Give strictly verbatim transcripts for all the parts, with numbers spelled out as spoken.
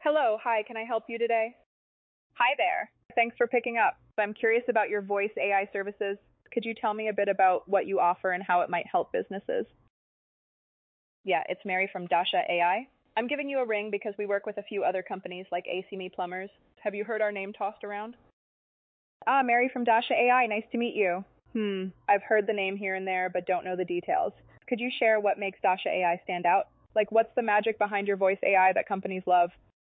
Hello, hi, can I help you today? Hi there. Thanks for picking up. I'm curious about your voice A I services. Could you tell me a bit about what you offer and how it might help businesses? Yeah, it's Mary from Dasha A I. I'm giving you a ring because we work with a few other companies like A C M E Plumbers. Have you heard our name tossed around? Ah, Mary from Dasha A I, nice to meet you. Hmm, I've heard the name here and there, but don't know the details. Could you share what makes Dasha A I stand out? Like, what's the magic behind your voice A I that companies love?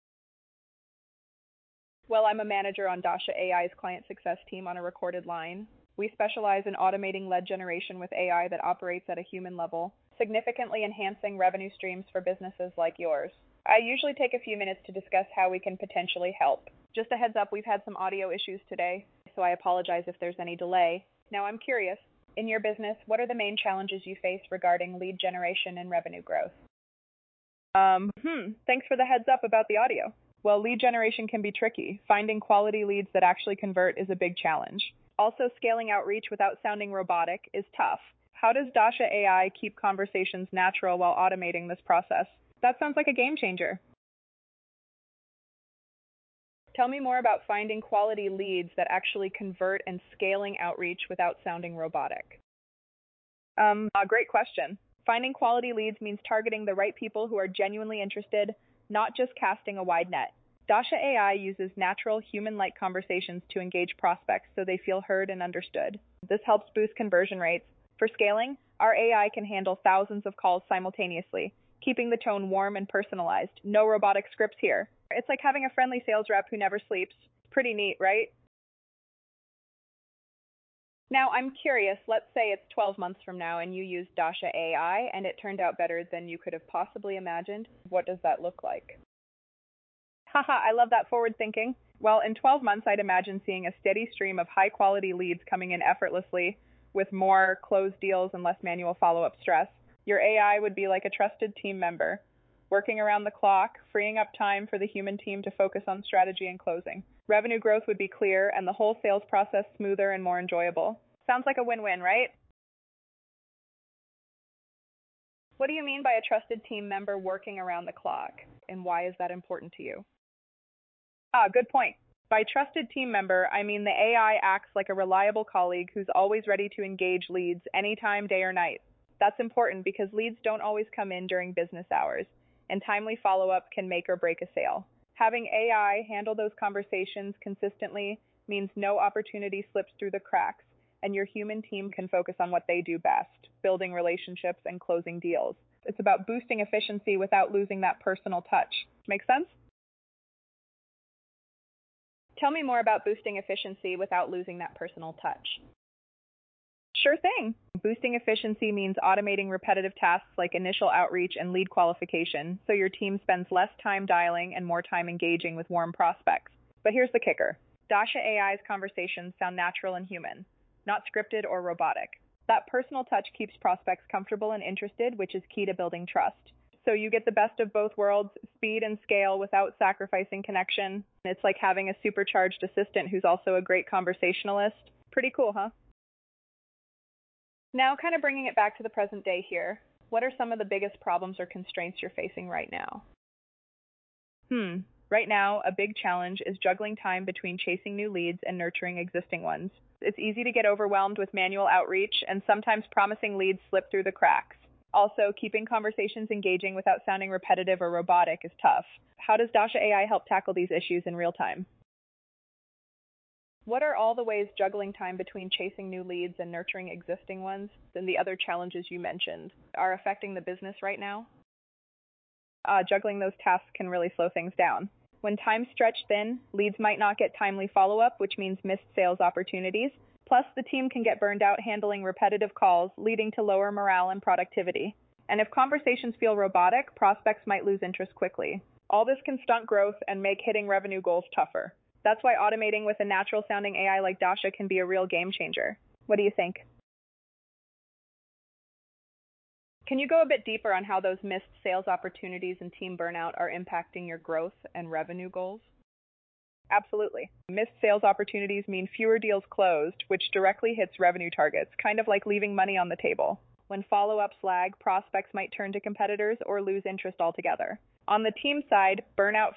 Well, I'm a manager on Dasha A I's client success team on a recorded line. We specialize in automating lead generation with A I that operates at a human level, significantly enhancing revenue streams for businesses like yours. I usually take a few minutes to discuss how we can potentially help. Just a heads up, we've had some audio issues today, so I apologize if there's any delay. Now, I'm curious, in your business, what are the main challenges you face regarding lead generation and revenue growth? Um, hmm, thanks for the heads up about the audio. Well, lead generation can be tricky. Finding quality leads that actually convert is a big challenge. Also, scaling outreach without sounding robotic is tough. How does Dasha A I keep conversations natural while automating this process? That sounds like a game changer. Tell me more about finding quality leads that actually convert and scaling outreach without sounding robotic. Um, uh, great question. Finding quality leads means targeting the right people who are genuinely interested, not just casting a wide net. Dasha A I uses natural, human-like conversations to engage prospects so they feel heard and understood. This helps boost conversion rates. For scaling, our A I can handle thousands of calls simultaneously, keeping the tone warm and personalized. No robotic scripts here. It's like having a friendly sales rep who never sleeps. Pretty neat, right? Now, I'm curious, let's say it's twelve months from now and you use Dasha A I and it turned out better than you could have possibly imagined. What does that look like? Haha, I love that forward thinking. Well, in twelve months, I'd imagine seeing a steady stream of high quality leads coming in effortlessly with more closed deals and less manual follow up stress. Your A I would be like a trusted team member, working around the clock, freeing up time for the human team to focus on strategy and closing. Revenue growth would be clear and the whole sales process smoother and more enjoyable. Sounds like a win win, right? What do you mean by a trusted team member working around the clock? And why is that important to you? Ah, good point. By trusted team member, I mean the A I acts like a reliable colleague who's always ready to engage leads anytime, day or night. That's important because leads don't always come in during business hours, and timely follow up can make or break a sale. Having A I handle those conversations consistently means no opportunity slips through the cracks, and your human team can focus on what they do best, building relationships and closing deals. It's about boosting efficiency without losing that personal touch. Make sense? Tell me more about boosting efficiency without losing that personal touch. Sure thing. Boosting efficiency means automating repetitive tasks like initial outreach and lead qualification, so your team spends less time dialing and more time engaging with warm prospects. But here's the kicker. Dasha A I's conversations sound natural and human, not scripted or robotic. That personal touch keeps prospects comfortable and interested, which is key to building trust. So you get the best of both worlds, speed and scale without sacrificing connection. It's like having a supercharged assistant who's also a great conversationalist. Pretty cool, huh? Now, kind of bringing it back to the present day here, what are some of the biggest problems or constraints you're facing right now? Hmm. Right now, a big challenge is juggling time between chasing new leads and nurturing existing ones. It's easy to get overwhelmed with manual outreach, and sometimes promising leads slip through the cracks. Also, keeping conversations engaging without sounding repetitive or robotic is tough. How does Dasha A I help tackle these issues in real time? What are all the ways juggling time between chasing new leads and nurturing existing ones, and the other challenges you mentioned, are affecting the business right now? Uh, juggling those tasks can really slow things down. When time's stretched thin, leads might not get timely follow-up, which means missed sales opportunities. Plus, the team can get burned out handling repetitive calls, leading to lower morale and productivity. And if conversations feel robotic, prospects might lose interest quickly. All this can stunt growth and make hitting revenue goals tougher. That's why automating with a natural-sounding A I like Dasha can be a real game changer. What do you think? Can you go a bit deeper on how those missed sales opportunities and team burnout are impacting your growth and revenue goals? Absolutely. Missed sales opportunities mean fewer deals closed, which directly hits revenue targets, kind of like leaving money on the table. When follow-ups lag, prospects might turn to competitors or lose interest altogether. On the team side, burnout